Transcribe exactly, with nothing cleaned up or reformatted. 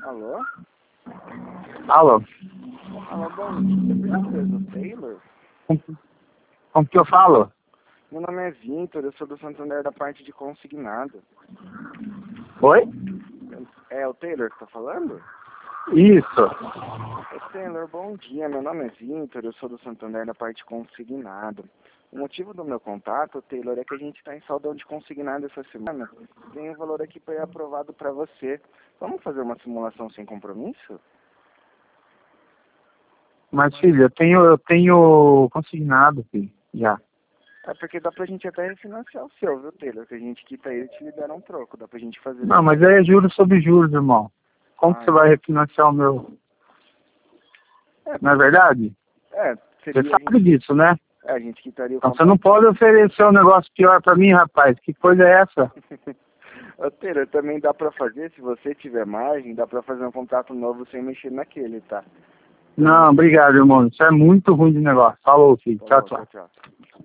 Alô? Alô? Alô, bom dia. Você é do Taylor? Como, como que eu falo? Meu nome é Vitor, eu sou do Santander da parte de consignado. Oi? É o Taylor que tá falando? Isso. É, Taylor, bom dia. Meu nome é Vitor, eu sou do Santander da parte de consignado. O motivo do meu contato, Taylor, é que a gente está em saldão de consignado essa semana. Tem um valor aqui para ir aprovado para você. Vamos fazer uma simulação sem compromisso? Mas, filho, eu tenho, eu tenho consignado, filho, já. É porque dá pra gente até refinanciar o seu, viu, Taylor? Que a gente quita ele e te libera um troco. Dá pra gente fazer... Não, mas aí é juros sobre juros, irmão. Como Ah, que você vai refinanciar o meu? É, Não é verdade? é Você seria... A sabe gente, disso, né? é, a gente quitaria o Então, você contrato. não pode oferecer um negócio pior pra mim, rapaz. Que coisa é essa? Ô, Taylor, também dá pra fazer, se você tiver margem, dá pra fazer um contrato novo sem mexer naquele, tá? Não, obrigado, irmão. Isso é muito ruim de negócio. Falou, filho. Tchau, Falou, tchau. tchau, tchau.